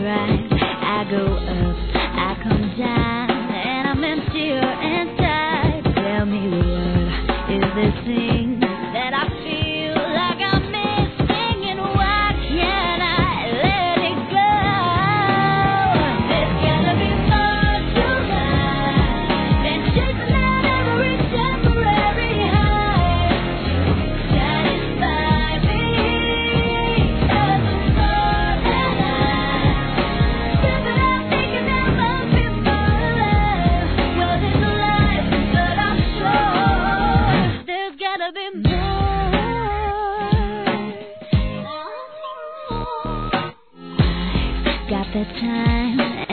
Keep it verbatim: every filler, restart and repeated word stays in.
rise, I go up, I come down, and I'm emptier inside. Tell me what is this thing that I feel like I'm missing, and why can't I let it go? There's gotta be more to life than chasing out every temporary high to satisfy me. There's more than I step it up, thinking there must be more love. Well, this life, but I'm sure there's gotta be more. I got the time.